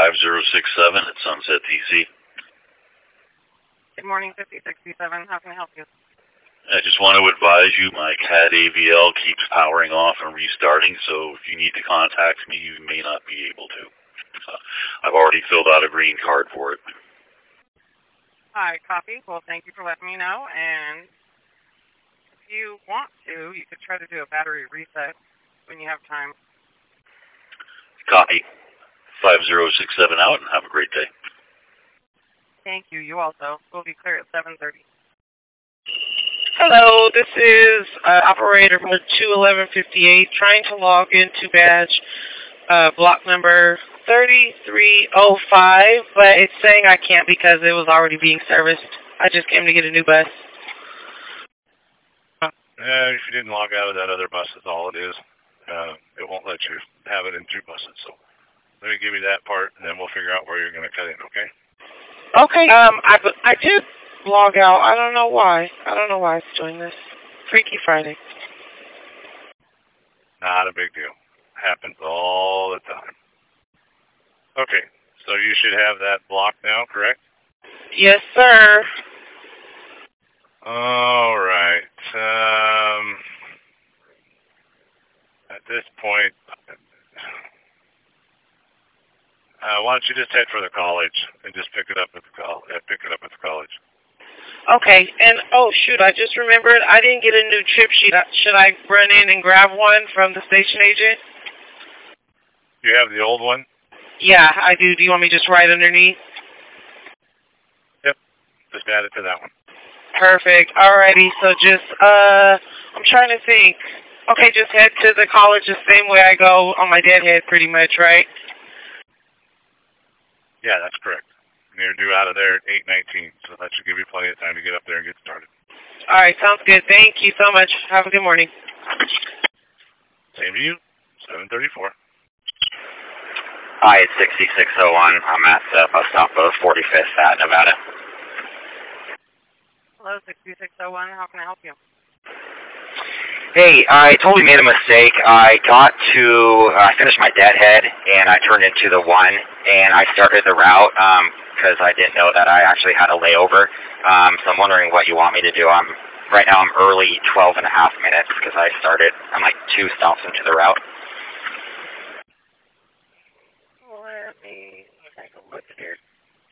5067 at Sunset, TC. Good morning, 5067. How can I help you? I just want to advise you my CAD AVL keeps powering off and restarting, so if you need to contact me, you may not be able to. I've already filled out a green card for it. Hi, copy. Well, thank you for letting me know, and if you want to, you could try to do a battery reset when you have time. Copy. 5067 out, and have a great day. Thank you. You also. We'll be clear at 7:30. Hello, this is operator from 21158 trying to log into badge block number 3305, but it's saying I can't because it was already being serviced. I just came to get a new bus. If you didn't log out of that other bus, that's all it is. It won't let you have it in two buses, so let me give you that part, and then we'll figure out where you're going to cut in, okay? Okay. I did log out. I don't know why. I don't know why it's doing this. Freaky Friday. Not a big deal. Happens all the time. Okay, so you should have that blocked now, correct? Yes, sir. All right. At this point, why don't you just head for the college and just pick it up at the college. Okay, and oh shoot, I just remembered I didn't get a new trip sheet. Should I run in and grab one from the station agent? You have the old one? Yeah, I do. Do you want me to just write underneath? Yep, just add it to that one. Perfect. Alrighty, so just, I'm trying to think. Okay, just head to the college the same way I go on my deadhead pretty much, right? Yeah, that's correct. And you're due out of there at 8:19, so that should give you plenty of time to get up there and get started. Alright, sounds good. Thank you so much. Have a good morning. Same to you. 7:34. Hi, it's 6601. I'm at the bus stop of 45th at Nevada. Hello, 6601. How can I help you? Hey, I totally made a mistake. I finished my deadhead, and I turned into the 1, and I started the route because I didn't know that I actually had a layover. So I'm wondering what you want me to do. Right now I'm early 12 and a half minutes because I'm like 2 stops into the route.